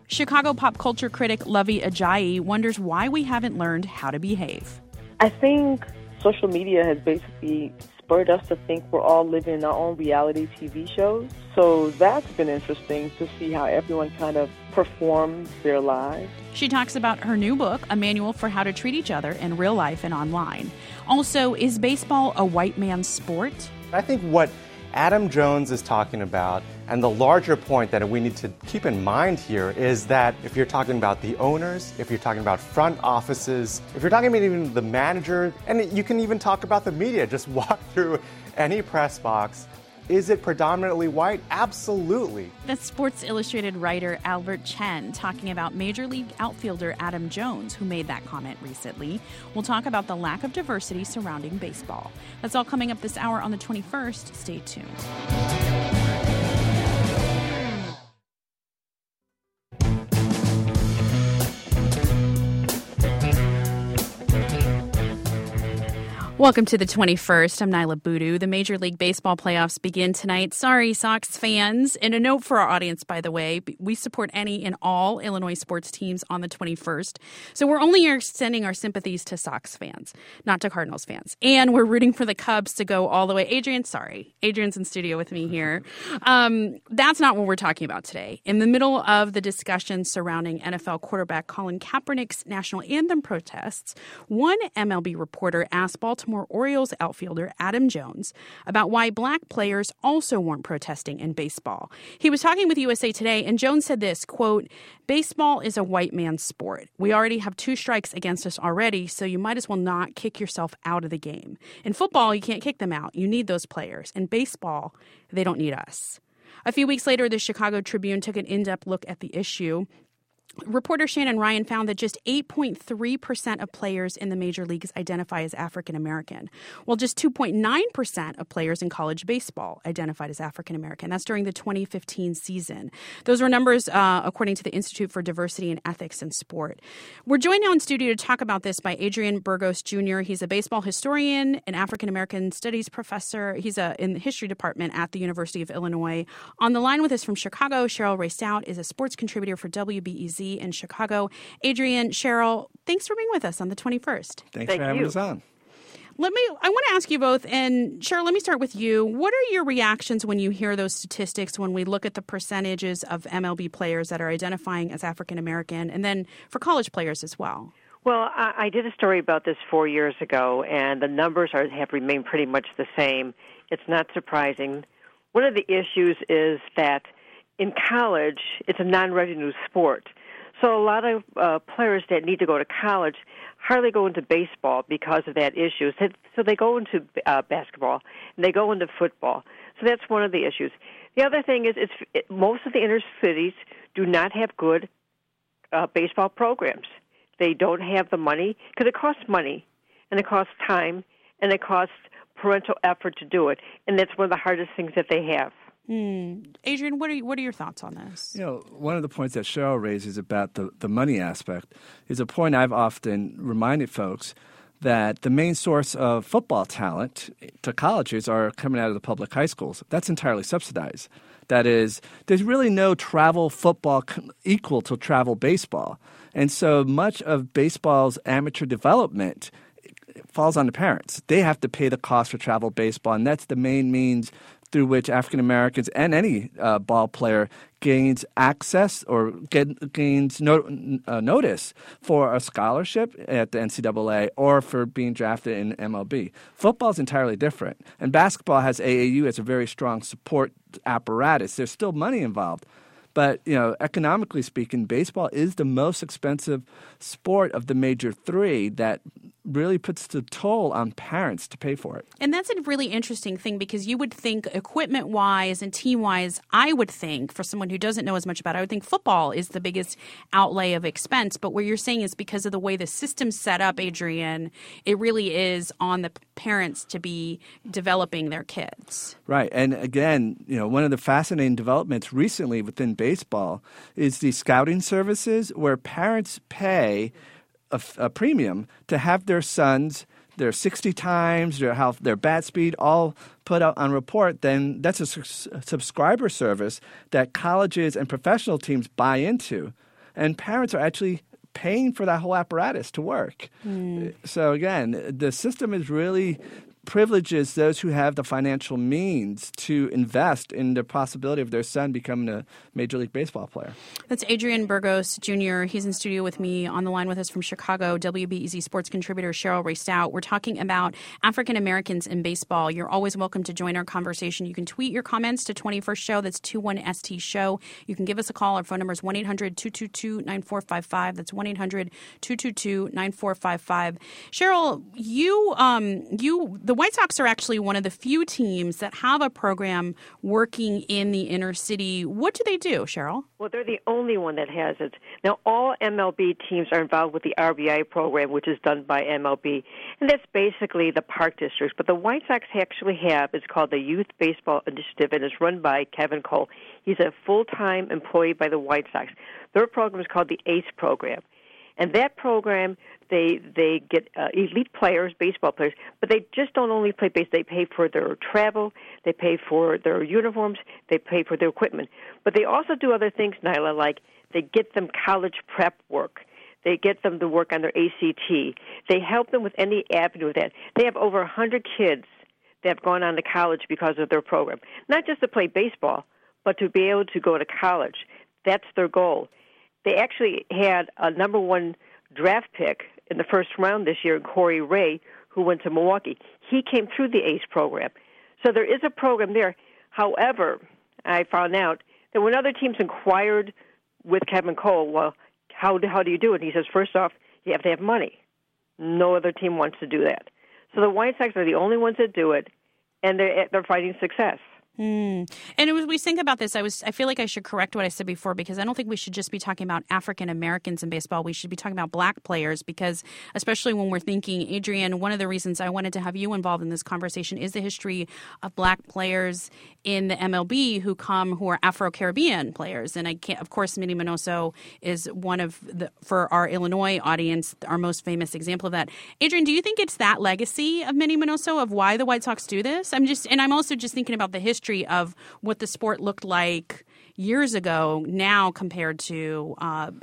Chicago pop culture critic Lovey Ajayi wonders why we haven't learned how to behave. I think social media has basically spurred us to think we're all living our own reality TV shows. So that's been interesting to see how everyone kind of performs their lives. She talks about her new book, A Manual for How to Treat Each Other in Real Life and Online. Also, is baseball a white man's sport? I think what Adam Jones is talking about, and the larger point that we need to keep in mind here, is that if you're talking about the owners, if you're talking about front offices, if you're talking about even the manager, and you can even talk about the media, just walk through any press box. Is it predominantly white? Absolutely. That's Sports Illustrated writer Albert Chen talking about Major League outfielder Adam Jones, who made that comment recently. We'll talk about the lack of diversity surrounding baseball. That's all coming up this hour on the 21st. Stay tuned. Welcome to the 21st. I'm Nyla Boodoo. The Major League Baseball playoffs begin tonight. Sorry, Sox fans. And a note for our audience, by the way, we support any and all Illinois sports teams on the 21st. So we're only extending our sympathies to Sox fans, not to Cardinals fans. And we're rooting for the Cubs to go all the way. Adrian's in studio with me here. That's not what we're talking about today. In the middle of the discussion surrounding NFL quarterback Colin Kaepernick's national anthem protests, one MLB reporter asked Baltimore Orioles outfielder Adam Jones about why black players also weren't protesting in baseball. He was talking with USA Today, and Jones said this, quote, "Baseball is a white man's sport. We already have 2 strikes against us already, so you might as well not kick yourself out of the game. In football, you can't kick them out. You need those players. In baseball, they don't need us." A few weeks later, the Chicago Tribune took an in-depth look at the issue. Reporter Shannon Ryan found that just 8.3% of players in the major leagues identify as African American, while just 2.9% of players in college baseball identified as African American. That's during the 2015 season. Those were numbers according to the Institute for Diversity and Ethics in Sport. We're joined now in studio to talk about this by Adrian Burgos Jr. He's a baseball historian, an African American studies professor. He's in the history department at the University of Illinois. On the line with us from Chicago, Cheryl Ray Stout is a sports contributor for WBEZ in Chicago. Adrian, Cheryl, thanks for being with us on the 21st. Thanks for having us on. I want to ask you both, and Cheryl, let me start with you. What are your reactions when you hear those statistics, when we look at the percentages of MLB players that are identifying as African American, and then for college players as well? Well, I did a story about this 4 years ago, and the numbers have remained pretty much the same. It's not surprising. One of the issues is that in college, it's a non-revenue sport. So a lot of players that need to go to college hardly go into baseball because of that issue. So they go into basketball, and they go into football. So that's one of the issues. The other thing is most of the inner cities do not have good baseball programs. They don't have the money because it costs money, and it costs time, and it costs parental effort to do it. And that's one of the hardest things that they have. Adrian, what are your thoughts on this? One of the points that Cheryl raises about the money aspect is a point I've often reminded folks that the main source of football talent to colleges are coming out of the public high schools. That's entirely subsidized. That is, there's really no travel football equal to travel baseball. And so much of baseball's amateur development falls on the parents. They have to pay the cost for travel baseball, and that's the main means through which African Americans and any ball player gains access or gains notice for a scholarship at the NCAA or for being drafted in MLB. Football is entirely different, and basketball has AAU as a very strong support apparatus. There's still money involved. But, economically speaking, baseball is the most expensive sport of the major 3 that really puts the toll on parents to pay for it. And that's a really interesting thing because you would think equipment-wise and team-wise, I would think, for someone who doesn't know as much about it, I would think football is the biggest outlay of expense. But what you're saying is because of the way the system's set up, Adrian, it really is on the parents to be developing their kids. Right. And again, one of the fascinating developments recently within baseball is the scouting services where parents pay a premium to have their sons, their 60 times, their bat speed all put out on report. Then that's a subscriber service that colleges and professional teams buy into. and parents are actually paying for that whole apparatus to work. So again, the system is really privileges those who have the financial means to invest in the possibility of their son becoming a Major League Baseball player. That's Adrian Burgos Jr. He's in studio with me, on the line with us from Chicago, WBEZ sports contributor Cheryl Rae Stout. We're talking about African Americans in baseball. You're always welcome to join our conversation. You can tweet your comments to 21st Show. That's 21ST Show. You can give us a call. Our phone number is 1-800-222-9455. That's 1-800-222-9455. Cheryl, the White Sox are actually one of the few teams that have a program working in the inner city. What do they do, Cheryl? Well, they're the only one that has it. Now, all MLB teams are involved with the RBI program, which is done by MLB, and that's basically the park districts. But the White Sox actually have, it's called the Youth Baseball Initiative, and it's run by Kevin Cole. He's a full-time employee by the White Sox. Their program is called the ACE program. And that program, they get elite players, baseball players, but they just don't only play base. They pay for their travel, they pay for their uniforms, they pay for their equipment. But they also do other things, Nyla, like they get them college prep work. They get them to work on their ACT. They help them with any avenue of that. They have over 100 kids that have gone on to college because of their program. Not just to play baseball, but to be able to go to college. That's their goal. They actually had a number one draft pick in the first round this year, Corey Ray, who went to Milwaukee. He came through the ACE program. So there is a program there. However, I found out that when other teams inquired with Kevin Cole, well, how do you do it? He says, first off, you have to have money. No other team wants to do that. So the White Sox are the only ones that do it, and they're finding success. And as we think about this, I feel like I should correct what I said before, because I don't think we should just be talking about African Americans in baseball. We should be talking about black players, because especially when we're thinking, Adrian, one of the reasons I wanted to have you involved in this conversation is the history of black players in the MLB who are Afro-Caribbean players. And of course, Minnie Minoso is one of for our Illinois audience, our most famous example of that. Adrian, do you think it's that legacy of Minnie Minoso of why the White Sox do this? I'm also just thinking about the history of what the sport looked like years ago now compared to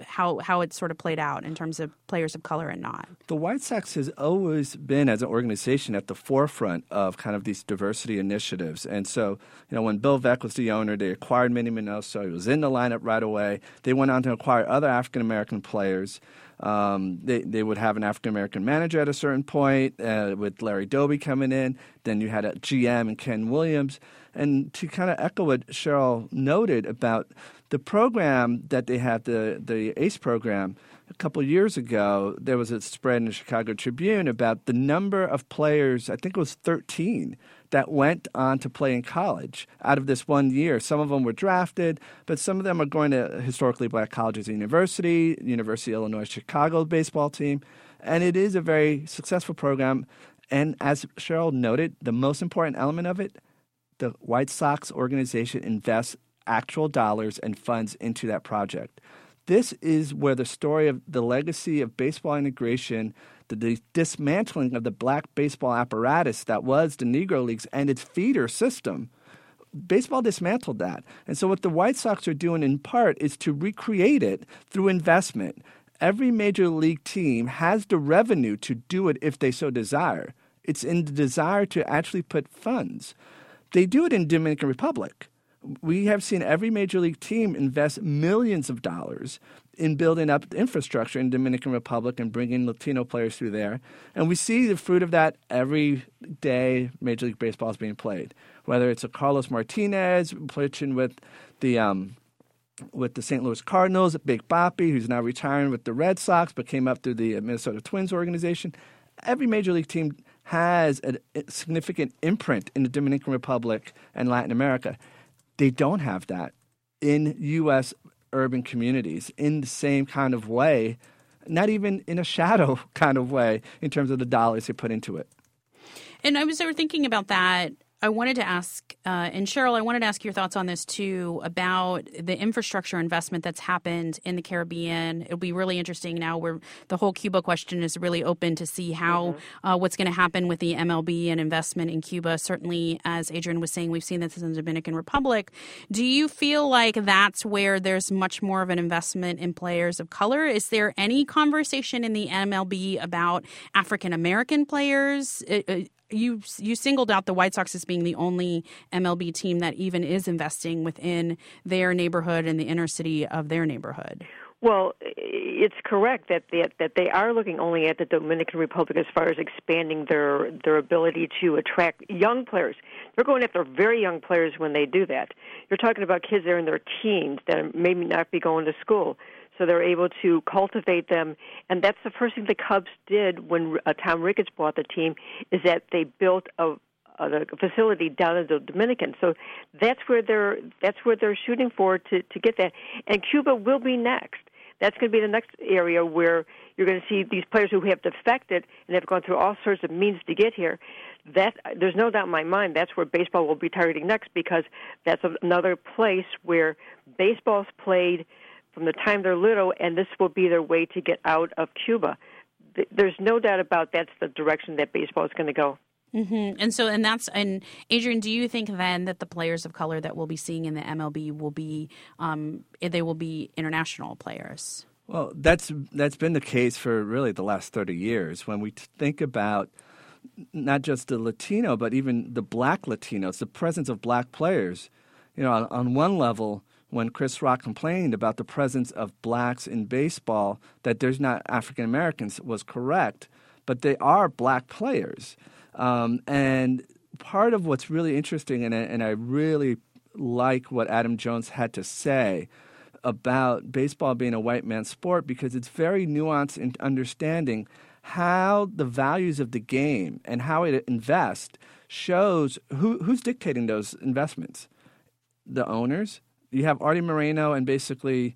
how it sort of played out in terms of players of color and not. The White Sox has always been, as an organization, at the forefront of kind of these diversity initiatives. And so, when Bill Veeck was the owner, they acquired Minnie Minoso. He was in the lineup right away. They went on to acquire other African-American players. They would have an African-American manager at a certain point with Larry Doby coming in. Then you had a GM and Ken Williams. And to kind of echo what Cheryl noted about the program that they had, the ACE program, a couple of years ago, there was a spread in the Chicago Tribune about the number of players, I think it was 13, that went on to play in college out of this 1 year. Some of them were drafted, but some of them are going to historically black colleges and University of Illinois Chicago baseball team. And it is a very successful program. And as Cheryl noted, the most important element of it, the White Sox organization invests actual dollars and funds into that project. This is where the story of the legacy of baseball integration, the dismantling of the black baseball apparatus that was the Negro Leagues and its feeder system, baseball dismantled that. And so what the White Sox are doing in part is to recreate it through investment. Every major league team has the revenue to do it if they so desire. It's in the desire to actually put funds. They do it in Dominican Republic. We have seen every major league team invest millions of dollars in building up infrastructure in Dominican Republic and bringing Latino players through there. And we see the fruit of that every day Major League Baseball is being played, whether it's a Carlos Martinez pitching with the St. Louis Cardinals, Big Papi, who's now retiring with the Red Sox but came up through the Minnesota Twins organization. Every major league team has a significant imprint in the Dominican Republic and Latin America. They don't have that in U.S. urban communities in the same kind of way, not even in a shadow kind of way in terms of the dollars they put into it. And I was thinking about that. I wanted to ask, and Cheryl, I wanted to ask your thoughts on this too, about the infrastructure investment that's happened in the Caribbean. It'll be really interesting now where the whole Cuba question is really open to see how what's going to happen with the MLB and investment in Cuba. Certainly, as Adrian was saying, we've seen this in the Dominican Republic. Do you feel like that's where there's much more of an investment in players of color? Is there any conversation in the MLB about African American players? You singled out the White Sox as being the only MLB team that even is investing within their neighborhood and the inner city of their neighborhood. Well, it's correct that they are looking only at the Dominican Republic as far as expanding their ability to attract young players. They're going after very young players when they do that. You're talking about kids that are in their teens that maybe not be going to school. So they're able to cultivate them, and that's the first thing the Cubs did when Tom Ricketts bought the team, is that they built a facility down in the Dominican. So that's where they're shooting for to get that. And Cuba will be next. That's going to be the next area where you're going to see these players who have defected and have gone through all sorts of means to get here. That there's no doubt in my mind that's where baseball will be targeting next, because that's another place where baseball's played from the time they're little, and this will be their way to get out of Cuba. There's no doubt about that's the direction that baseball is going to go. Mm-hmm. And Adrian, do you think then that the players of color that we'll be seeing in the MLB will be they will be international players? Well, that's been the case for really the last 30 years. When we think about not just the Latino, but even the black Latinos, the presence of black players, on one level, when Chris Rock complained about the presence of blacks in baseball, that there's not African Americans, was correct, but they are black players. And part of what's really interesting, and I really like what Adam Jones had to say about baseball being a white man's sport, because it's very nuanced in understanding how the values of the game and how it invests shows who's dictating those investments. The owners. You have Artie Moreno and basically,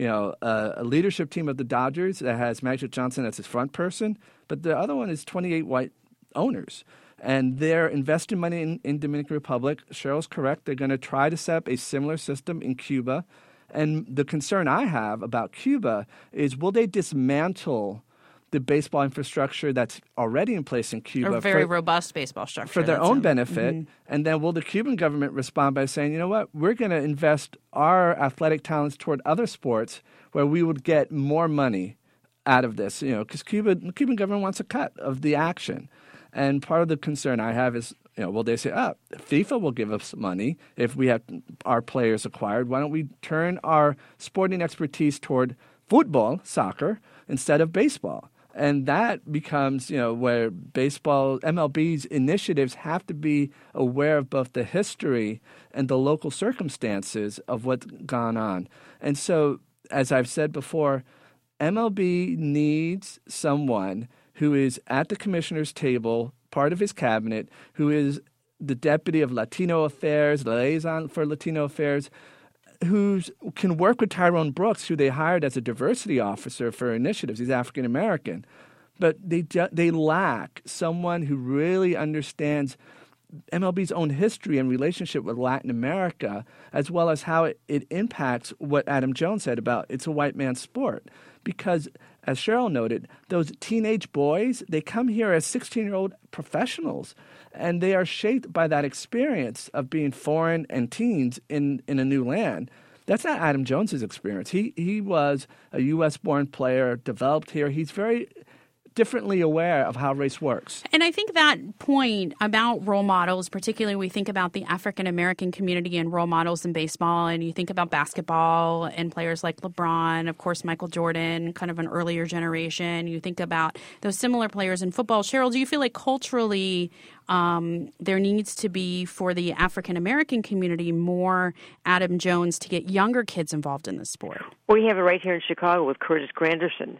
a leadership team of the Dodgers that has Magic Johnson as his front person, but the other one is 28 white owners. And they're investing money in Dominican Republic. Cheryl's correct. They're going to try to set up a similar system in Cuba. And the concern I have about Cuba is, will they dismantle the baseball infrastructure that's already in place in Cuba? A very robust baseball structure. For their own benefit. And then will the Cuban government respond by saying, you know what, we're going to invest our athletic talents toward other sports where we would get more money out of this? Because the Cuban government wants a cut of the action. And part of the concern I have is, will they say, FIFA will give us money if we have our players acquired. Why don't we turn our sporting expertise toward football, soccer, instead of baseball? And that becomes, where baseball, MLB's initiatives have to be aware of both the history and the local circumstances of what's gone on. And so, as I've said before, MLB needs someone who is at the commissioner's table, part of his cabinet, who is the deputy of Latino affairs, liaison for Latino affairs, who can work with Tyrone Brooks, who they hired as a diversity officer for initiatives. He's African American. But they lack someone who really understands MLB's own history and relationship with Latin America, as well as how it impacts what Adam Jones said about it's a white man's sport. Because, as Cheryl noted, those teenage boys, they come here as 16-year-old professionals, and they are shaped by that experience of being foreign and teens in a new land. That's not Adam Jones's experience. He was a U.S.-born player, developed here. He's very differently aware of how race works. And I think that point about role models, particularly we think about the African-American community and role models in baseball, and you think about basketball and players like LeBron, of course, Michael Jordan, kind of an earlier generation. You think about those similar players in football. Cheryl, do you feel like culturally there needs to be, for the African-American community, more Adam Jones to get younger kids involved in the sport? We have it right here in Chicago with Curtis Granderson.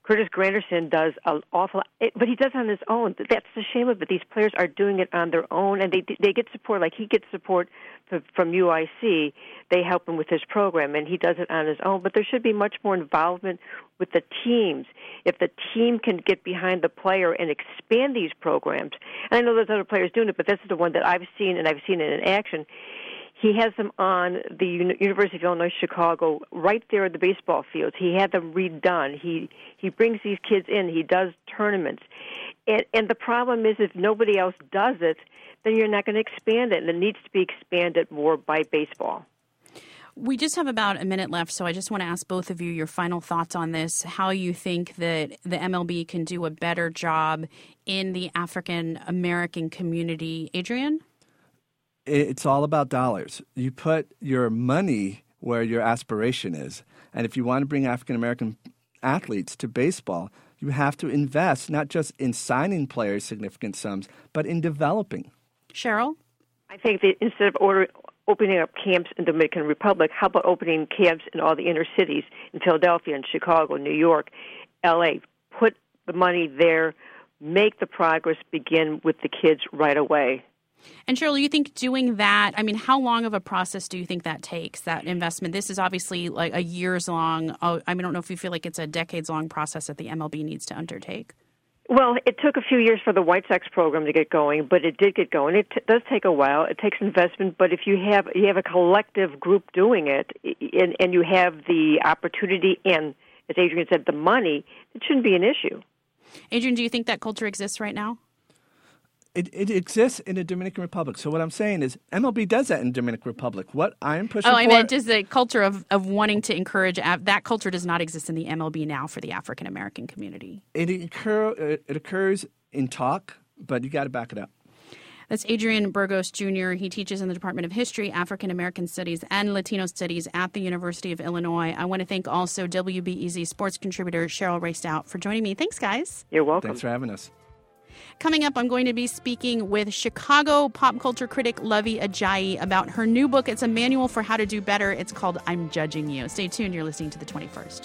Curtis Granderson does an awful, but he does it on his own. That's the shame of it. These players are doing it on their own, and they get support. Like he gets support from UIC. They help him with his program, and he does it on his own. But there should be much more involvement with the teams. If the team can get behind the player and expand these programs, and I know there's other players doing it, but this is the one that I've seen, and I've seen it in action. He has them on the University of Illinois Chicago right there at the baseball fields. He had them redone. He brings these kids in. He does tournaments. And the problem is if nobody else does it, then you're not going to expand it, and it needs to be expanded more by baseball. We just have about a minute left, so I just want to ask both of you your final thoughts on this, how you think that the MLB can do a better job in the African-American community. Adrian? It's all about dollars. You put your money where your aspiration is. And if you want to bring African-American athletes to baseball, you have to invest not just in signing players significant sums, but in developing. Cheryl? I think that instead of opening up camps in the Dominican Republic, how about opening camps in all the inner cities in Philadelphia and Chicago, New York, L.A.? Put the money there, make the progress begin with the kids right away. And Cheryl, you think doing that, I mean, how long of a process do you think that takes, that investment? This is obviously like a years-long, I don't know if you feel like it's a decades-long process that the MLB needs to undertake. Well, it took a few years for the White Sox program to get going, but it did get going. It does take a while. It takes investment, but if you have a collective group doing it, and you have the opportunity and, as Adrian said, the money, it shouldn't be an issue. Adrian, do you think that culture exists right now? It exists in the Dominican Republic. So what I'm saying is MLB does that in the Dominican Republic. What I'm pushing for... I meant just the culture of wanting to encourage... that culture does not exist in the MLB now for the African-American community. It occurs in talk, but you got to back it up. That's Adrian Burgos, Jr. He teaches in the Department of History, African-American Studies, and Latino Studies at the University of Illinois. I want to thank also WBEZ sports contributor Cheryl Raystout for joining me. Thanks, guys. You're welcome. Thanks for having us. Coming up, I'm going to be speaking with Chicago pop culture critic Luvvie Ajayi about her new book. It's a manual for how to do better. It's called I'm Judging You. Stay tuned. You're listening to The 21st.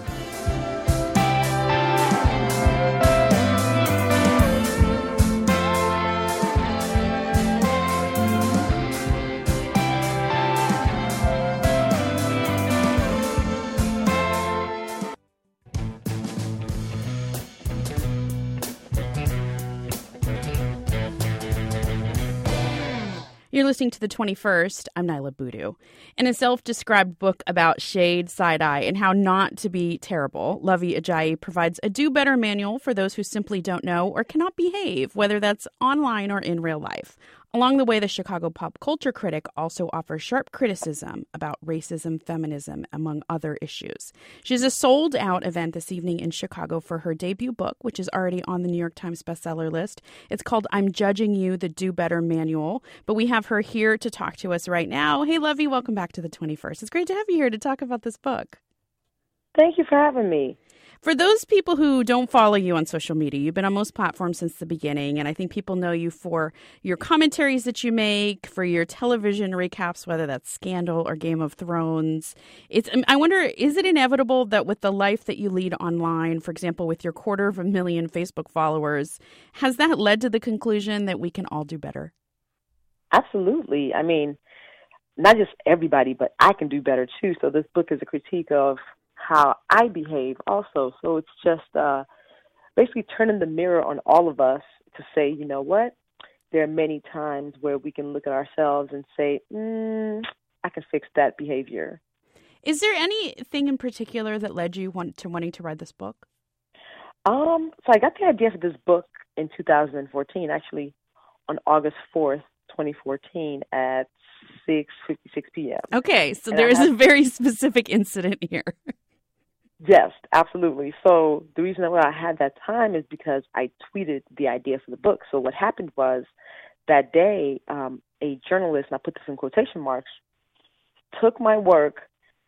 You're listening to The 21st. I'm Nyla Boodoo. In a self-described book about shade, side-eye, and how not to be terrible, Luvvie Ajayi provides a do-better manual for those who simply don't know or cannot behave, whether that's online or in real life. Along the way, the Chicago pop culture critic also offers sharp criticism about racism, feminism, among other issues. She has a sold-out event this evening in Chicago for her debut book, which is already on the New York Times bestseller list. It's called I'm Judging You, the Do Better Manual. But we have her here to talk to us right now. Hey, Luvvie, welcome back to The 21st. It's great to have you here to talk about this book. Thank you for having me. For those people who don't follow you on social media, you've been on most platforms since the beginning, and I think people know you for your commentaries that you make, for your television recaps, whether that's Scandal or Game of Thrones. I wonder, is it inevitable that with the life that you lead online, for example, with your 250,000 Facebook followers, has that led to the conclusion that we can all do better? Absolutely. I mean, not just everybody, but I can do better too. So this book is a critique of how I behave also. So it's just basically turning the mirror on all of us to say, you know what? There are many times where we can look at ourselves and say, I can fix that behavior. Is there anything in particular that led you to wanting to write this book? So I got the idea for this book in 2014, actually on August 4th, 2014 at 6:56 p.m. Okay, so there is a very specific incident here. Yes, absolutely. So the reason why I had that time is because I tweeted the idea for the book. So what happened was that day, a journalist, and I put this in quotation marks, took my work,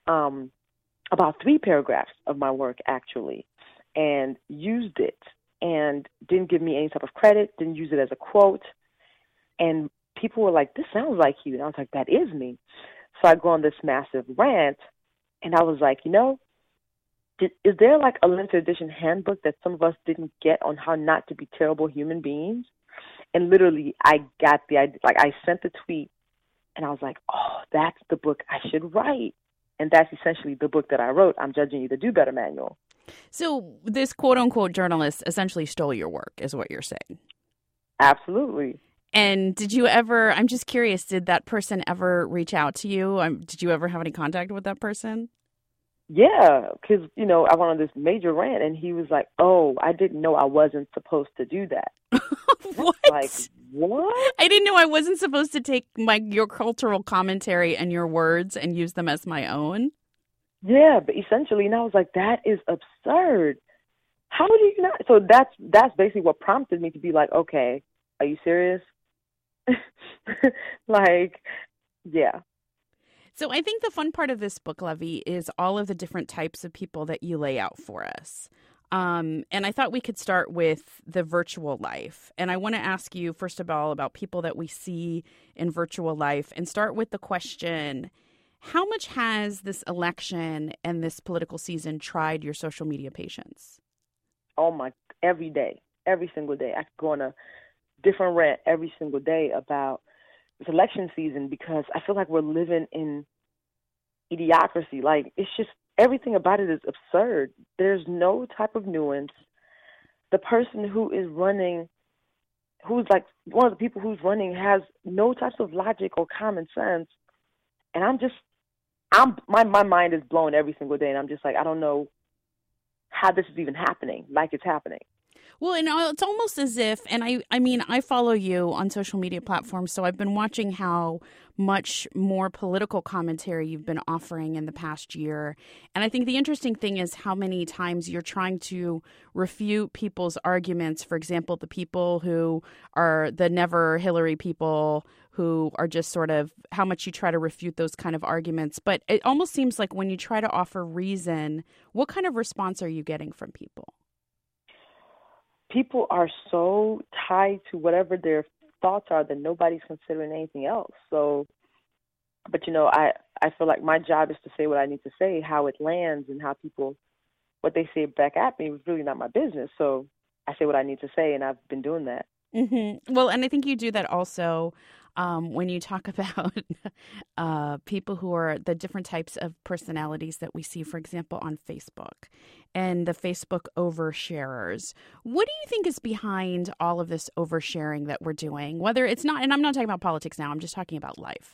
about 3 paragraphs of my work actually, and used it and didn't give me any type of credit, didn't use it as a quote. And people were like, this sounds like you. And I was like, that is me. So I go on this massive rant, and I was like, is there like a limited edition handbook that some of us didn't get on how not to be terrible human beings? And literally, I got the idea. Like, I sent the tweet, and I was like, oh, that's the book I should write. And that's essentially the book that I wrote, I'm Judging You, the Do Better Manual. So this quote-unquote journalist essentially stole your work, is what you're saying? Absolutely. And did you ever, I'm just curious, did that person ever reach out to you? Did you ever have any contact with that person? Yeah, because, you know, I went on this major rant, and he was like, oh, I didn't know I wasn't supposed to do that. What? Like, what? I didn't know I wasn't supposed to take your cultural commentary and your words and use them as my own. Yeah, but essentially, and I was like, that is absurd. How do you not? So that's basically what prompted me to be like, okay, are you serious? Like, yeah. So I think the fun part of this book, Levy, is all of the different types of people that you lay out for us. And I thought we could start with the virtual life. And I want to ask you, first of all, about people that we see in virtual life, and start with the question, how much has this election and this political season tried your social media patience? Oh, every day, every single day. I could go on a different rant every single day about this election season, because I feel like we're living in idiocracy. Like, it's just, everything about it is absurd. There's no type of nuance. The person who is running, who's like one of the people who's running, has no types of logic or common sense. And my mind is blown every single day. And I'm just like, I don't know how this is even happening, like it's happening. Well, and it's almost as if, and I mean, I follow you on social media platforms, so I've been watching how much more political commentary you've been offering in the past year. And I think the interesting thing is how many times you're trying to refute people's arguments. For example, the people who are the never Hillary people, who are just sort of how much you try to refute those kind of arguments. But it almost seems like when you try to offer reason, what kind of response are you getting from people? People are so tied to whatever their thoughts are that nobody's considering anything else. So, but you know, I feel like my job is to say what I need to say. How it lands and how people, what they say back at me is really not my business. So I say what I need to say, and I've been doing that. Mm-hmm. Well, and I think you do that also when you talk about people who are the different types of personalities that we see, for example, on Facebook and the Facebook oversharers. What do you think is behind all of this oversharing that we're doing? Whether it's not, and I'm not talking about politics now, I'm just talking about life.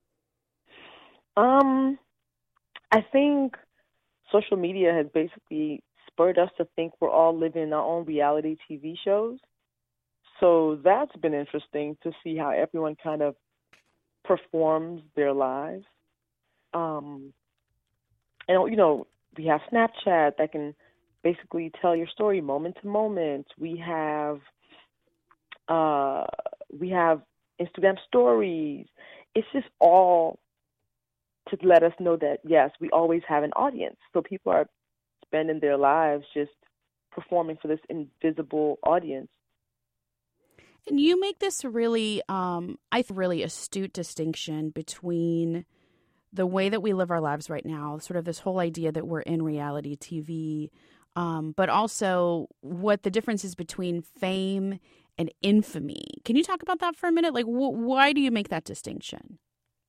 I think social media has basically spurred us to think we're all living our own reality TV shows. So that's been interesting to see how everyone kind of performs their lives. And, you know, we have Snapchat that can basically tell your story moment to moment. We have Instagram stories. It's just all to let us know that, yes, we always have an audience. So people are spending their lives just performing for this invisible audience. And you make this really, really astute distinction between the way that we live our lives right now, sort of this whole idea that we're in reality TV, but also what the difference is between fame and infamy. Can you talk about that for a minute? Like, why do you make that distinction?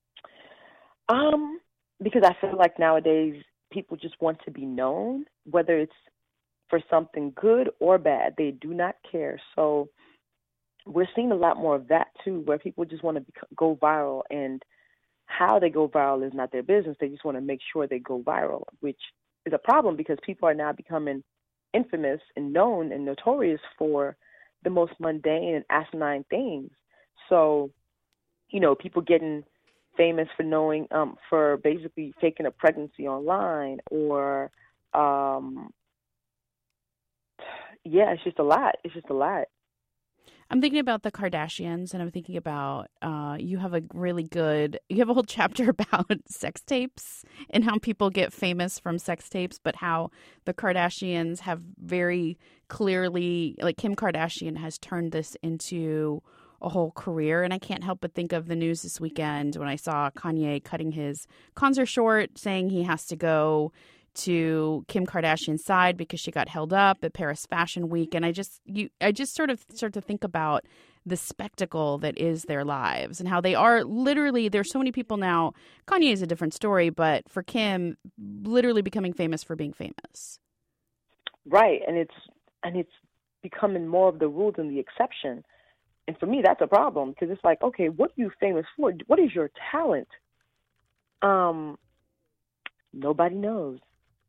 Because I feel like nowadays people just want to be known, whether it's for something good or bad. They do not care. So we're seeing a lot more of that, too, where people just want to go viral, and how they go viral is not their business. They just want to make sure they go viral, which is a problem because people are now becoming infamous and known and notorious for the most mundane and asinine things. So, you know, people getting famous for knowing, for basically faking a pregnancy online, or, it's just a lot. It's just a lot. I'm thinking about the Kardashians, and I'm thinking about you have a whole chapter about sex tapes and how people get famous from sex tapes, but how the Kardashians have very clearly, like Kim Kardashian has turned this into a whole career. And I can't help but think of the news this weekend when I saw Kanye cutting his concert short, saying he has to go to Kim Kardashian's side because she got held up at Paris Fashion Week. And I just sort of start to think about the spectacle that is their lives and how they are literally, there's so many people now. Kanye is a different story, but for Kim, literally becoming famous for being famous. Right. And it's becoming more of the rule than the exception. And for me, that's a problem because it's like, okay, what are you famous for? What is your talent? Nobody knows.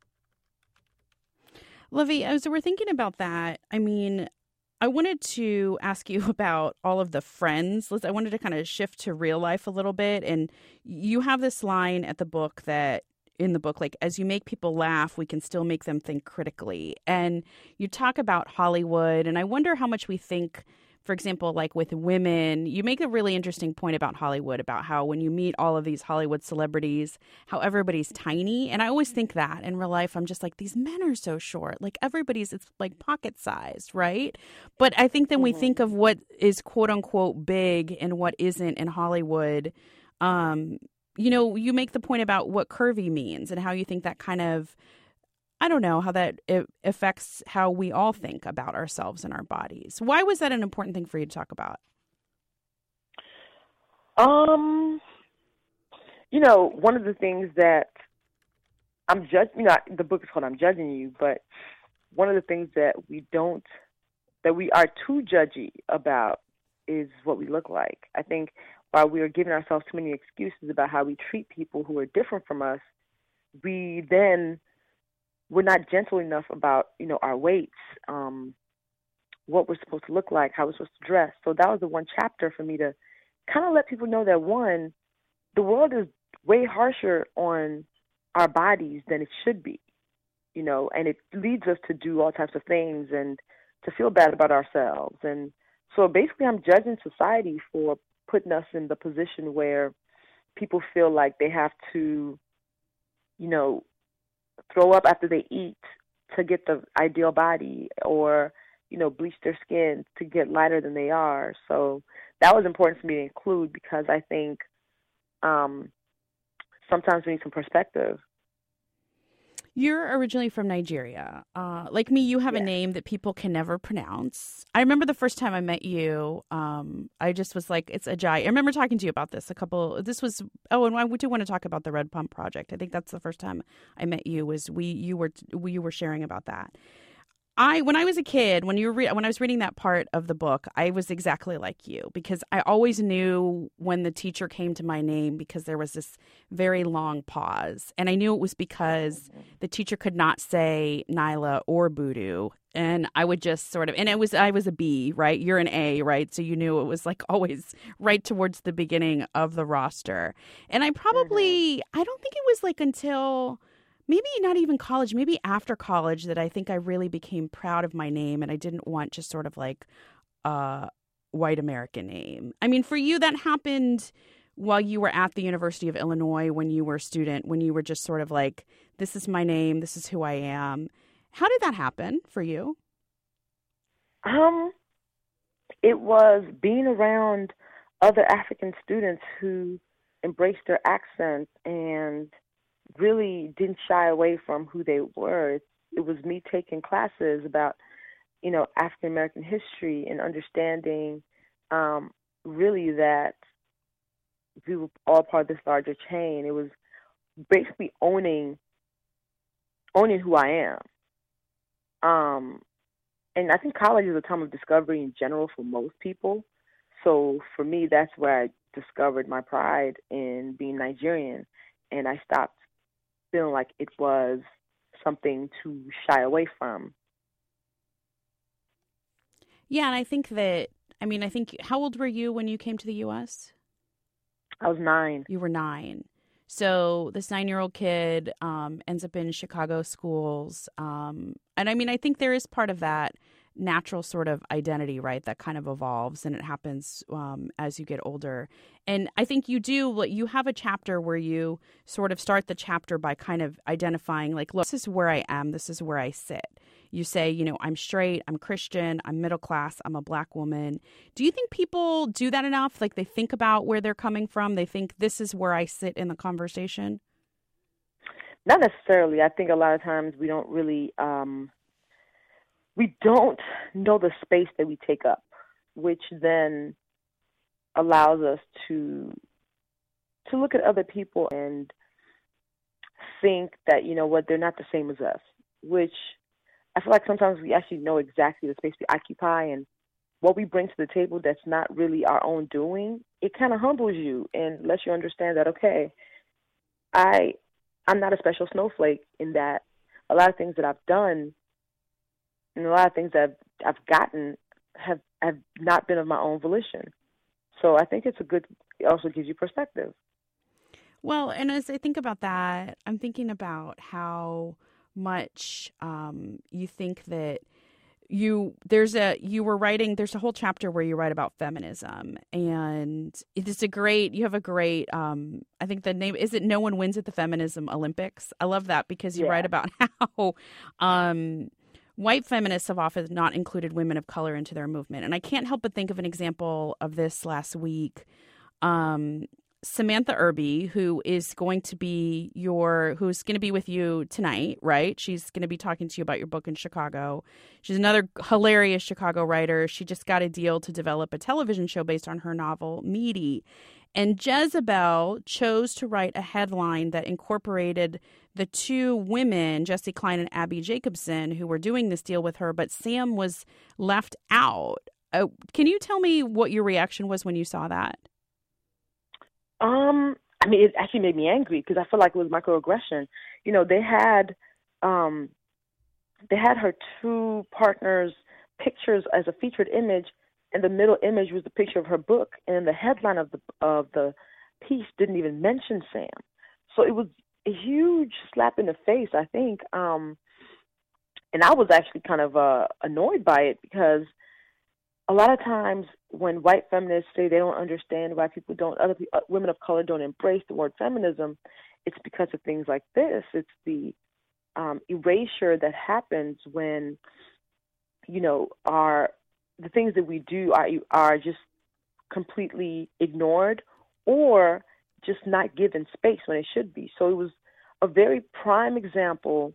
Livy, as we're thinking about that, I mean, I wanted to ask you about all of the friends. I wanted to kind of shift to real life a little bit. And you have this line in the book, like, as you make people laugh, we can still make them think critically. And you talk about Hollywood. And I wonder how much we think, for example, like with women, you make a really interesting point about Hollywood, about how when you meet all of these Hollywood celebrities, how everybody's tiny. And I always think that in real life, I'm just like, these men are so short. Like it's like pocket sized, right? But I think then we think of what is quote unquote big and what isn't in Hollywood. You make the point about what curvy means and how you think that kind of, I don't know, how that it affects how we all think about ourselves and our bodies. Why was that an important thing for you to talk about? One of the things that I'm judging, the book is called I'm Judging You, but one of the things that we are too judgy about is what we look like. I think while we are giving ourselves too many excuses about how we treat people who are different from us, we're not gentle enough about, our weights, what we're supposed to look like, how we're supposed to dress. So that was the one chapter for me to kind of let people know that, one, the world is way harsher on our bodies than it should be, and it leads us to do all types of things and to feel bad about ourselves. And so basically I'm judging society for putting us in the position where people feel like they have to, throw up after they eat to get the ideal body or, bleach their skin to get lighter than they are. So that was important for me to include because I think sometimes we need some perspective. You're originally from Nigeria. Like me, you have a name that people can never pronounce. I remember the first time I met you, I just was like, it's Ajayi. I remember talking to you about this and I do want to talk about the Red Pump Project. I think that's the first time I met you was you were sharing about that. When I was a kid, when I was reading that part of the book, I was exactly like you because I always knew when the teacher came to my name because there was this very long pause. And I knew it was because the teacher could not say Nyla or Boodoo. And I would just I was a B, right? You're an A, right? So you knew it was like always right towards the beginning of the roster. And I don't think it was like until maybe not even college, maybe after college that I think I really became proud of my name and I didn't want just sort of like a white American name. I mean, for you, that happened while you were at the University of Illinois when you were a student, when you were just sort of like, this is my name, this is who I am. How did that happen for you? It was being around other African students who embraced their accent and really didn't shy away from who they were. It was me taking classes about, African American history and understanding really that we were all part of this larger chain. It was basically owning who I am. And I think college is a time of discovery in general for most people. So for me, that's where I discovered my pride in being Nigerian, and I stopped feeling like it was something to shy away from. Yeah, and I think how old were you when you came to the U.S.? I was 9. You were 9. So this 9-year-old kid ends up in Chicago schools. And I mean, I think there is part of that natural sort of identity, right, that kind of evolves and it happens as you get older. And I think you have a chapter where you sort of start the chapter by kind of identifying like, look, this is where I am. This is where I sit. You say, I'm straight, I'm Christian, I'm middle class, I'm a Black woman. Do you think people do that enough? Like they think about where they're coming from? They think this is where I sit in the conversation? Not necessarily. I think a lot of times we don't really, we don't know the space that we take up, which then allows us to look at other people and think that, you know what, they're not the same as us, which I feel like sometimes we actually know exactly the space we occupy and what we bring to the table that's not really our own doing. It kind of humbles you and lets you understand that, okay, I'm not a special snowflake in that a lot of things that I've done and a lot of things that I've gotten have not been of my own volition. So I think it also gives you perspective. Well, and as I think about that, I'm thinking about how much you think that there's a whole chapter where you write about feminism, and you have a great, I think the name, is it No One Wins at the Feminism Olympics? I love that because you write about how white feminists have often not included women of color into their movement. And I can't help but think of an example of this last week. Samantha Irby, who's going to be with you tonight, right? She's going to be talking to you about your book in Chicago. She's another hilarious Chicago writer. She just got a deal to develop a television show based on her novel, Meaty. And Jezebel chose to write a headline that incorporated the two women, Jessie Klein and Abby Jacobson, who were doing this deal with her, but Sam was left out. Can you tell me what your reaction was when you saw that? I mean, it actually made me angry because I feel like it was microaggression. You know, they had her two partners' pictures as a featured image, and the middle image was the picture of her book, and the headline of the piece didn't even mention Sam. So it was a huge slap in the face, I think. And I was actually kind of annoyed by it because a lot of times when white feminists say they don't understand why women of color don't embrace the word feminism, it's because of things like this. It's the erasure that happens when, you know, the things that we do are just completely ignored or just not given space when it should be. So it was a very prime example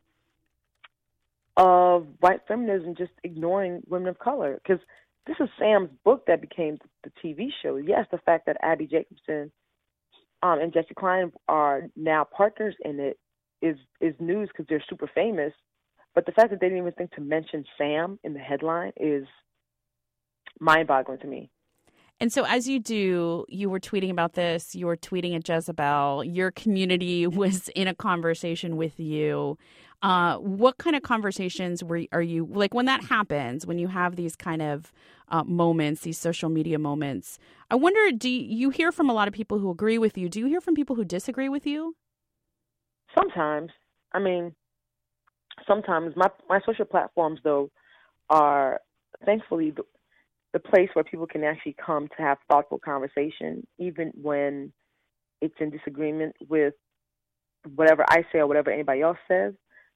of white feminism just ignoring women of color, because this is Sam's book that became the TV show. Yes, the fact that Abby Jacobson and Jessie Klein are now partners in it is news because they're super famous. But the fact that they didn't even think to mention Sam in the headline is mind-boggling to me. And so as you were tweeting about this, you were tweeting at Jezebel, your community was in a conversation with you. What kind of conversations are you, like when that happens, when you have these kind of moments, these social media moments, I wonder, do you hear from a lot of people who agree with you? Do you hear from people who disagree with you? Sometimes. I mean, sometimes. My social platforms, though, are thankfully the place where people can actually come to have thoughtful conversation, even when it's in disagreement with whatever I say or whatever anybody else says.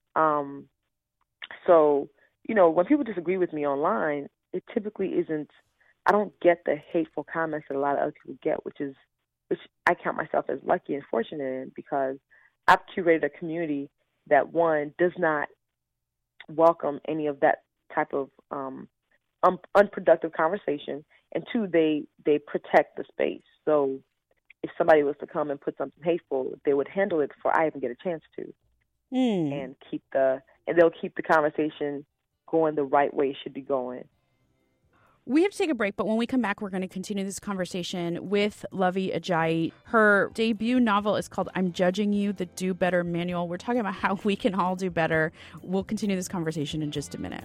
So, you know, when people disagree with me online, it typically isn't, I don't get the hateful comments that a lot of other people get, which I count myself as lucky and fortunate in, because I've curated a community that, one, does not welcome any of that type of unproductive conversation, and two, they protect the space. So if somebody was to come and put something hateful, they would handle it before I even get a chance to, and they'll keep the conversation going the right way it should be going. We have to take a break, but when we come back, we're going to continue this conversation with Luvvie Ajayi. Her debut novel is called I'm Judging You, The Do Better Manual. We're talking about how we can all do better. We'll continue this conversation in just a minute.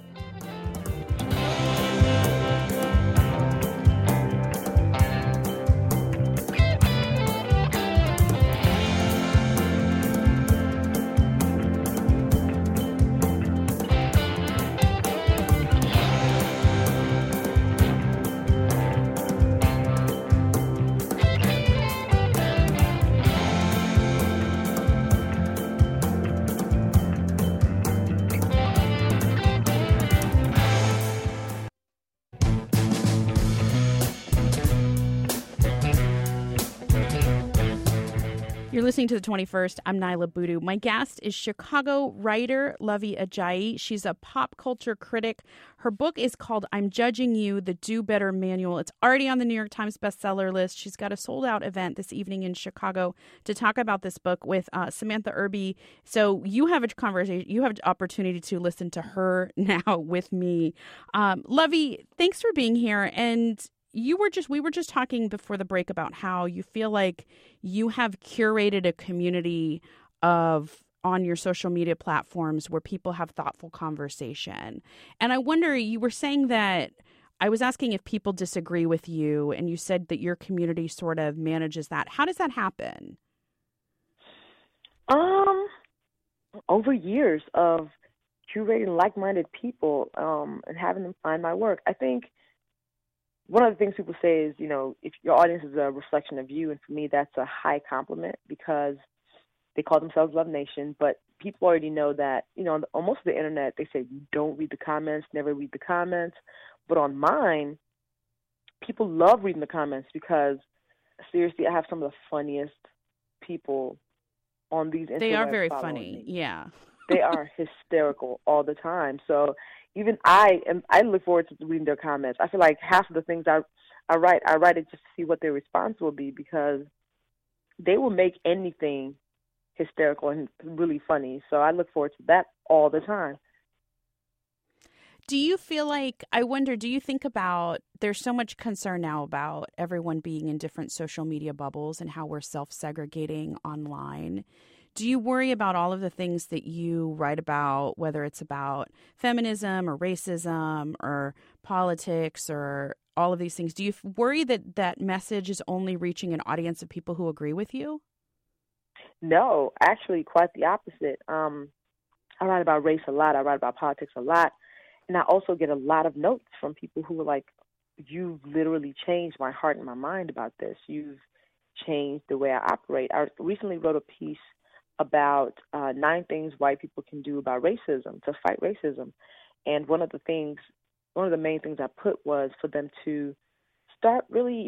You're listening to The 21st. I'm Nyla Boodoo. My guest is Chicago writer Luvvie Ajayi. She's a pop culture critic. Her book is called I'm Judging You, The Do Better Manual. It's already on the New York Times bestseller list. She's got a sold-out event this evening in Chicago to talk about this book with Samantha Irby. So you have a conversation. You have an opportunity to listen to her now with me. Luvvie, thanks for being here. And we were just talking before the break about how you feel like you have curated a community on your social media platforms where people have thoughtful conversation. And I wonder, you were saying that I was asking if people disagree with you, and you said that your community sort of manages that. How does that happen? Over years of curating like-minded people and having them find my work. I think one of the things people say is, if your audience is a reflection of you, and for me that's a high compliment because they call themselves Love Nation, but people already know that, on most of the internet they say don't read the comments, never read the comments. But on mine, people love reading the comments because, seriously, I have some of the funniest people on these Instagram. They are very funny, yeah. They are hysterical all the time. So even I look forward to reading their comments. I feel like half of the things I write it just to see what their response will be because they will make anything hysterical and really funny. So I look forward to that all the time. Do you feel like, I wonder, do you think about, there's so much concern now about everyone being in different social media bubbles and how we're self-segregating online. Do you worry about all of the things that you write about, whether it's about feminism or racism or politics or all of these things? Do you worry that that message is only reaching an audience of people who agree with you? No, actually quite the opposite. I write about race a lot. I write about politics a lot. And I also get a lot of notes from people who are like, you've literally changed my heart and my mind about this. You've changed the way I operate. I recently wrote a piece about 9 things white people can do about racism, to fight racism. And one of the main things I put was for them to start really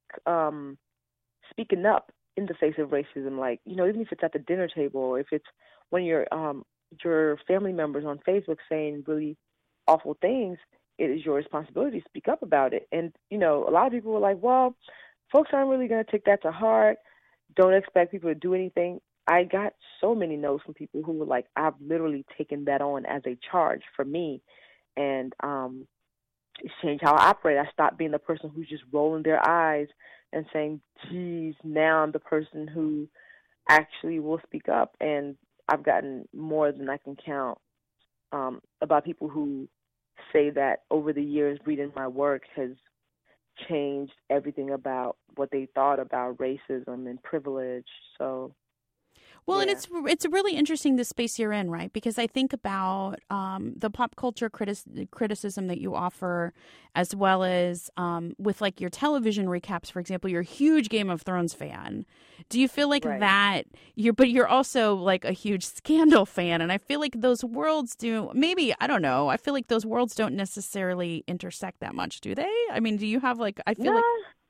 speaking up in the face of racism. Like, even if it's at the dinner table, or if it's when your family members on Facebook saying really awful things, it is your responsibility to speak up about it. And, a lot of people were like, well, folks aren't really going to take that to heart. Don't expect people to do anything. I got so many notes from people who were like, I've literally taken that on as a charge for me. And it's changed how I operate. I stopped being the person who's just rolling their eyes and saying, geez, now I'm the person who actually will speak up. And I've gotten more than I can count about people who say that over the years reading my work has changed everything about what they thought about racism and privilege. So, well, yeah. And it's really interesting the space you're in, right? Because I think about the pop culture criticism that you offer, as well as with like your television recaps, for example. You're a huge Game of Thrones fan. Do you feel like that? But you're also like a huge Scandal fan, and I feel like those worlds do. Maybe I don't know. I feel like those worlds don't necessarily intersect that much, do they? I mean, do you have like? I feel like.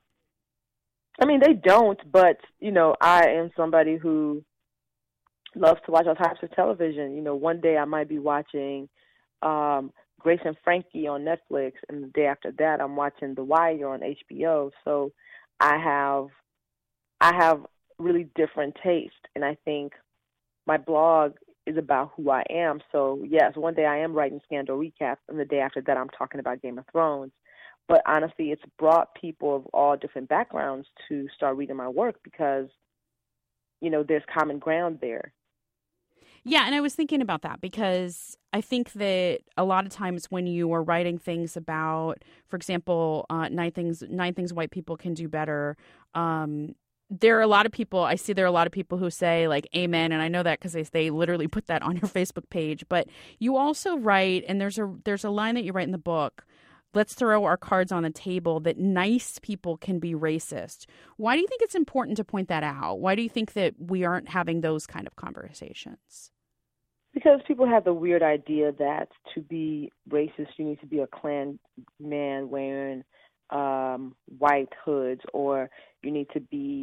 I mean, they don't. But I am somebody who loves to watch all types of television. One day I might be watching Grace and Frankie on Netflix, and the day after that I'm watching The Wire on HBO. So I have really different taste, and I think my blog is about who I am. So yes, one day I am writing Scandal recaps, and the day after that I'm talking about Game of Thrones. But honestly, it's brought people of all different backgrounds to start reading my work because there's common ground there. Yeah, and I was thinking about that because I think that a lot of times when you are writing things about, for example, 9 things white people can do better, there are a lot of people, I see there are a lot of people who say like, amen, and I know that because they literally put that on your Facebook page. But you also write, and there's a line that you write in the book, let's throw our cards on the table, that nice people can be racist. Why do you think it's important to point that out? Why do you think that we aren't having those kind of conversations? Because people have the weird idea that to be racist, you need to be a Klan man wearing white hoods, or you need to be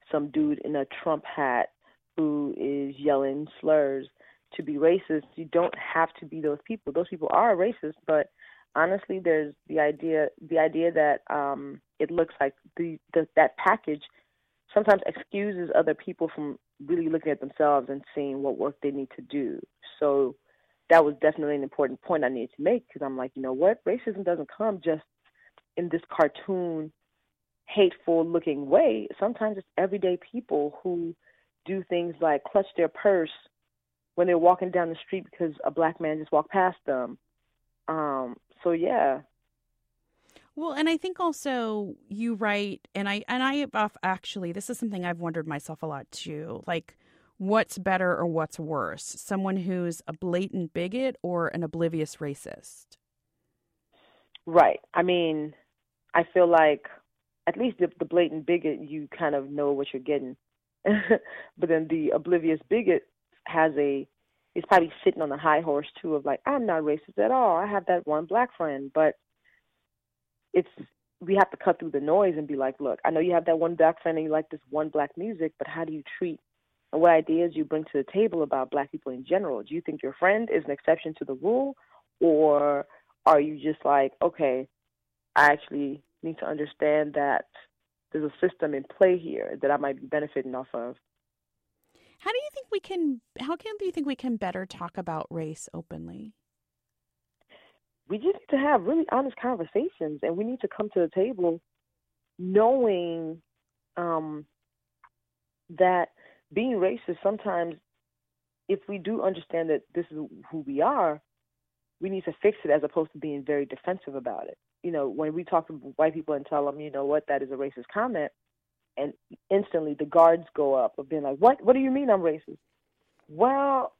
some dude in a Trump hat who is yelling slurs to be racist. You don't have to be those people. Those people are racist, but honestly, there's the idea that it looks like that package sometimes excuses other people from really looking at themselves and seeing what work they need to do. So that was definitely an important point I needed to make, because I'm like, you know what? Racism doesn't come just in this cartoon, hateful-looking way. Sometimes it's everyday people who do things like clutch their purse when they're walking down the street because a black man just walked past them. So yeah. Well, and I think also you write, and I actually, this is something I've wondered myself a lot too. Like, what's better or what's worse? Someone who's a blatant bigot or an oblivious racist? Right. I mean, I feel like at least the blatant bigot, you kind of know what you're getting. But then the oblivious bigot is probably sitting on the high horse too of like, I'm not racist at all. I have that one black friend. But we have to cut through the noise and be like, look, I know you have that one black friend and you like this one black music, but how do you treat and what ideas you bring to the table about black people in general? Do you think your friend is an exception to the rule, or are you just like, okay, I actually need to understand that there's a system in play here that I might be benefiting off of? How do you think we can better talk about race openly? We just need to have really honest conversations, and we need to come to the table knowing that being racist, sometimes if we do understand that this is who we are, we need to fix it as opposed to being very defensive about it. You know, when we talk to white people and tell them, you know what, that is a racist comment, and instantly the guards go up of being like, what do you mean I'm racist? Well,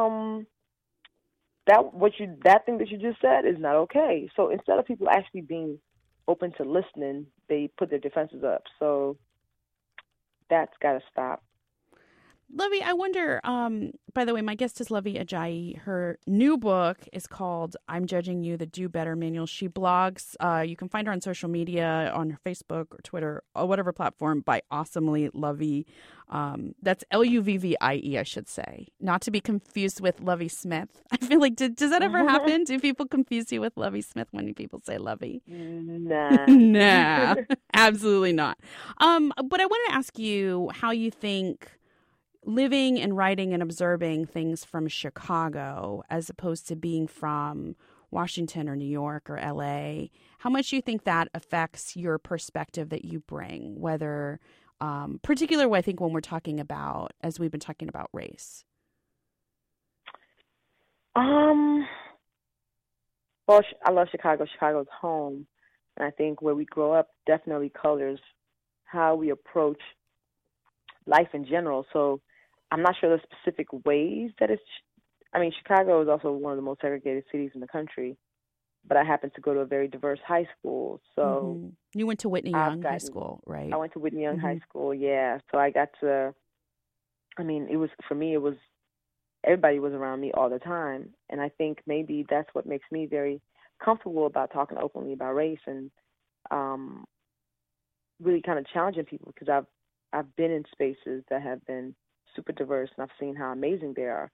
that thing that you just said is not okay. So instead of people actually being open to listening, they put their defenses up. So that's got to stop. Lovie, I wonder, by the way, my guest is Lovie Ajayi. Her new book is called I'm Judging You, the Do Better Manual. She blogs. You can find her on social media, on her Facebook or Twitter, or whatever platform, by Awesomely Lovie. That's Luvvie, I should say. Not to be confused with Lovie Smith. I feel like, does that ever happen? Do people confuse you with Lovie Smith when people say Lovie? Nah. Nah, absolutely not. But I want to ask you how you think living and writing and observing things from Chicago as opposed to being from Washington or New York or LA, how much do you think that affects your perspective that you bring, whether particularly I think when we're talking about, as we've been talking about, race? Well, I love Chicago. Chicago's home. And I think where we grow up definitely colors how we approach life in general. So I'm not sure the specific ways that Chicago is also one of the most segregated cities in the country, but I happen to go to a very diverse high school. So You went to Whitney Young High School, right? I went to Whitney Young High School, yeah. So I got to, it was everybody was around me all the time. And I think maybe that's what makes me very comfortable about talking openly about race and really kind of challenging people, because I've been in spaces that have been super diverse, and I've seen how amazing they are.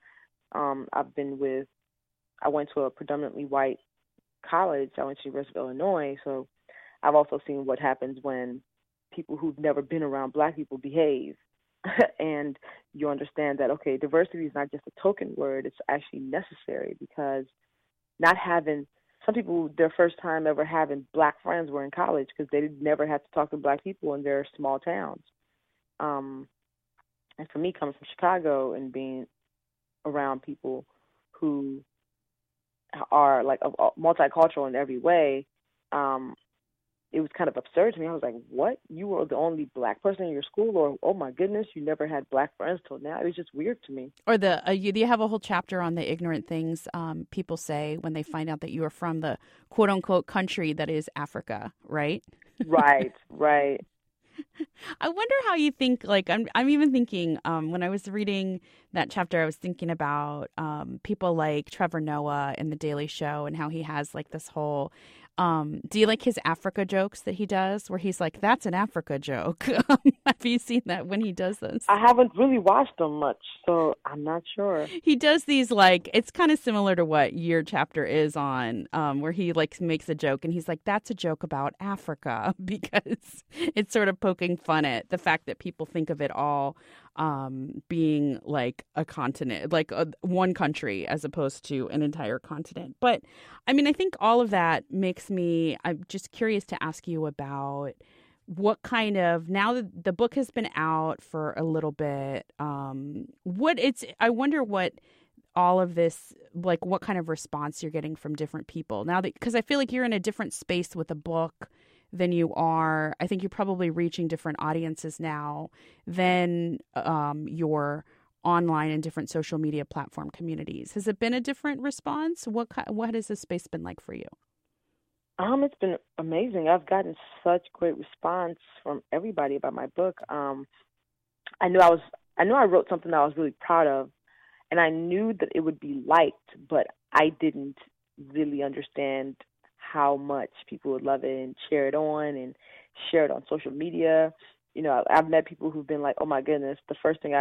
I went to a predominantly white college. I went to University of Illinois, so I've also seen what happens when people who've never been around black people behave. And you understand that, okay, diversity is not just a token word, it's actually necessary, because some people, their first time ever having black friends were in college because they never had to talk to black people in their small towns. And for me, coming from Chicago and being around people who are like multicultural in every way, it was kind of absurd to me. I was like, what? You were the only black person in your school? Or, oh my goodness, you never had black friends till now? It was just weird to me. Or you have a whole chapter on the ignorant things people say when they find out that you are from the quote unquote country that is Africa, right? Right. I wonder how you think, like, I'm even thinking, when I was reading that chapter, I was thinking about people like Trevor Noah in The Daily Show and how he has like this whole Do you like his Africa jokes that he does where he's like, that's an Africa joke? Have you seen that when he does this? I haven't really watched them much, so I'm not sure. He does these, like, it's kind of similar to what your chapter is on, where he like makes a joke and he's like, that's a joke about Africa, because it's sort of poking fun at the fact that people think of it all being like a continent, like one country as opposed to an entire continent. But I mean, I think all of that makes me, I'm just curious to ask you about what kind of, now that the book has been out for a little bit, I wonder what all of this, like what kind of response you're getting from different people now that, because I feel like you're in a different space with a book than you are. I think you're probably reaching different audiences now than your online and different social media platform communities. Has it been a different response? What has this space been like for you? It's been amazing. I've gotten such great response from everybody about my book. I knew I wrote something that I was really proud of, and I knew that it would be liked, but I didn't really understand how much people would love it and share it on social media. You know, I've met people who've been like, oh my goodness, the first time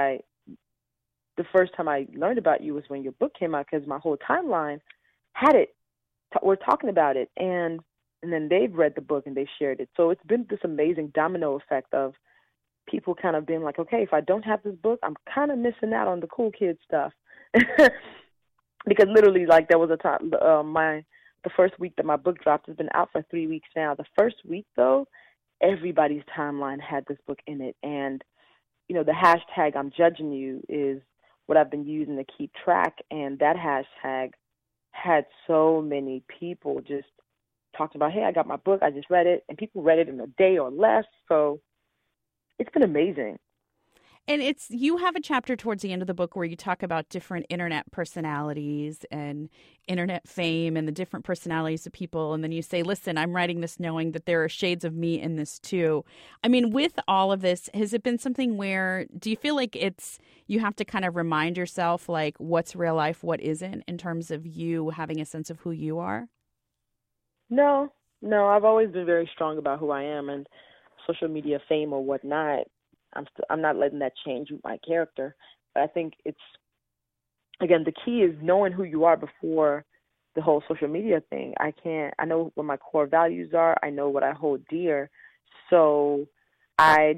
I learned about you was when your book came out, because my whole timeline had it. We're talking about it, and then they've read the book and they shared it. So it's been this amazing domino effect of people kind of being like, okay, if I don't have this book, I'm kind of missing out on the cool kid stuff. Because literally, like, there was a time, the first week that my book dropped, has been out for 3 weeks now. The first week, though, everybody's timeline had this book in it. And, you know, the hashtag I'm judging you is what I've been using to keep track. And that hashtag had so many people just talking about, hey, I got my book, I just read it. And people read it in a day or less. So it's been amazing. And you have a chapter towards the end of the book where you talk about different internet personalities and internet fame and the different personalities of people. And then you say, listen, I'm writing this knowing that there are shades of me in this too. I mean, with all of this, has it been something where, do you feel like you have to kind of remind yourself, like, what's real life, what isn't, in terms of you having a sense of who you are? No, I've always been very strong about who I am, and social media fame or whatnot, I'm not letting that change my character. But I think it's, again, the key is knowing who you are before the whole social media thing. I know what my core values are. I know what I hold dear. So I'm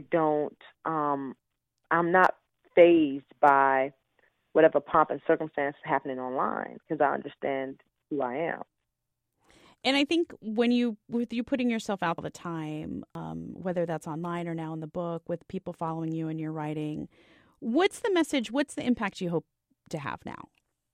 not fazed by whatever pomp and circumstance is happening online, because I understand who I am. And I think with you putting yourself out all the time, whether that's online or now in the book, with people following you and your writing, what's the message? What's the impact you hope to have now?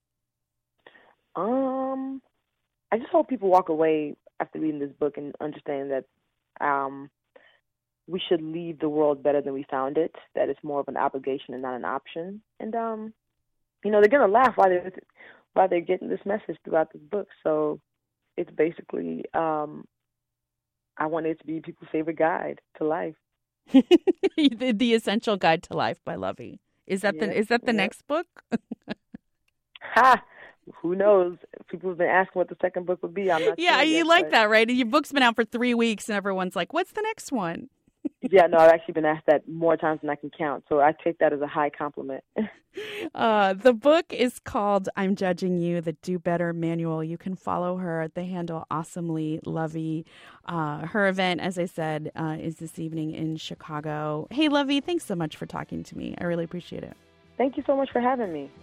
I just hope people walk away after reading this book and understand that we should leave the world better than we found it, that it's more of an obligation and not an option. And, you know, they're going to laugh while they're getting this message throughout this book. So it's basically, I want it to be people's favorite guide to life. The Essential Guide to Life by Lovey. Is that the next book? Ha! Who knows? People have been asking what the second book would be. I'm not yeah, sure you yet, like that, right? Your book's been out for 3 weeks, and everyone's like, "What's the next one?" Yeah, no, I've actually been asked that more times than I can count, so I take that as a high compliment. The book is called I'm Judging You, the Do Better Manual. You can follow her at the handle Awesomely Lovey. Her event, as I said, is this evening in Chicago. Hey, Lovey, thanks so much for talking to me. I really appreciate it. Thank you so much for having me.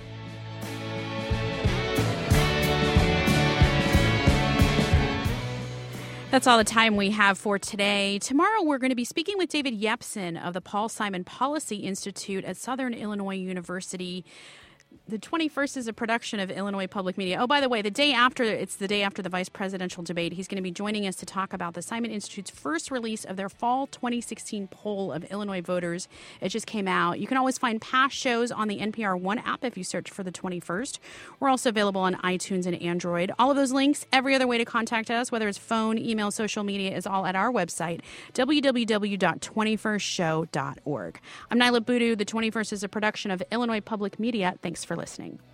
That's all the time we have for today. Tomorrow, we're going to be speaking with David Yepsen of the Paul Simon Policy Institute at Southern Illinois University. The 21st is a production of Illinois Public Media. Oh, by the way, it's the day after the vice presidential debate. He's going to be joining us to talk about the Simon Institute's first release of their fall 2016 poll of Illinois voters. It just came out. You can always find past shows on the NPR One app if you search for the 21st. We're also available on iTunes and Android. All of those links, every other way to contact us, whether it's phone, email, social media, is all at our website, www.21stshow.org. I'm Nyla Boodoo. The 21st is a production of Illinois Public Media. Thanks for listening.